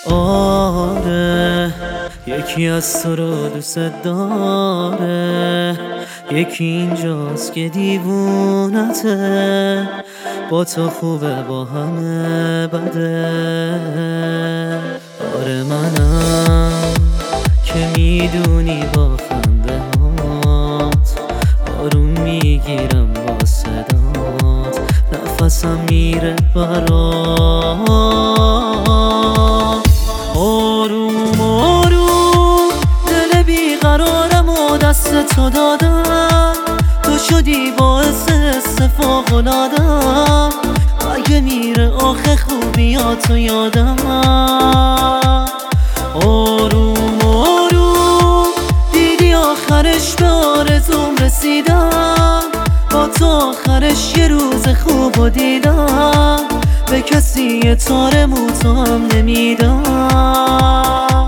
آره یکی از تو رو دوست داره، یکی اینجاست که دیوونته، با تو خوبه با همه بده. آره منم که میدونی با خنده هات آروم میگیرم با صدات، نفسم میره برات. آروم آروم دل بیقرارم و دست تو دادم، تو شدی باعث فوق‌العاده‌ام. اگه میره آخه خوبیاتو یادم. آروم آروم دیدی آخرش به آرزوم رسیدم، با تو آخرش یه روز خوبو دیدم، به کسی یه تار موتو هم نمیدم.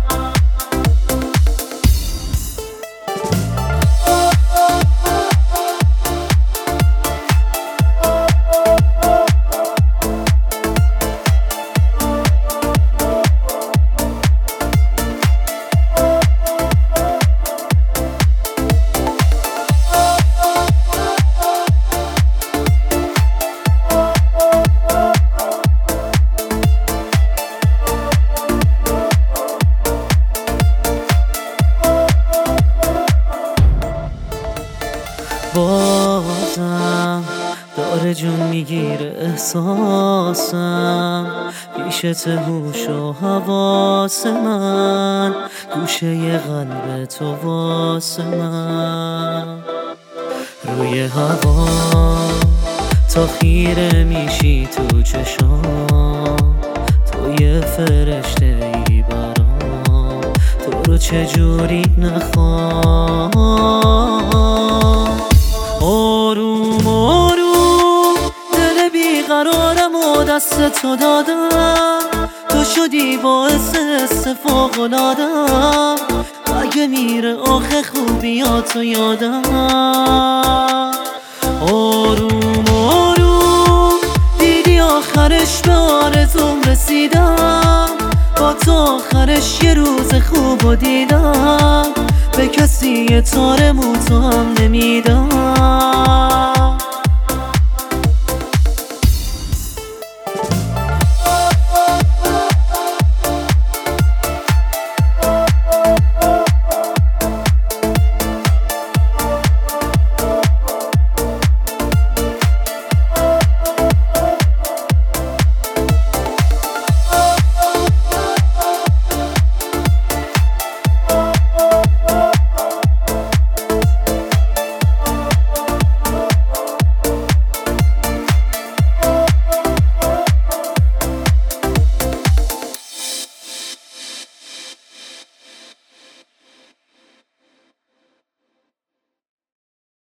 بازم داره جون میگیره احساسم، پیشت هوش و حواس من، گوشه قلب تو واسه من. روی هوا تا خیره میشی تو چشام، تو یه فرشته ای برام، تو رو چجوری نخوام. آروم آروم دل بیقرارم و دست تو دادم، تو شدی باعث فوق‌العاده‌ام. اگه میره آخه خوبیاتو یادم. آروم آروم دیدی آخرش به آرزوم رسیدم، با تو آخرش یه روز خوبو دیدم، به کسی یه تار موتو هم نمیدم.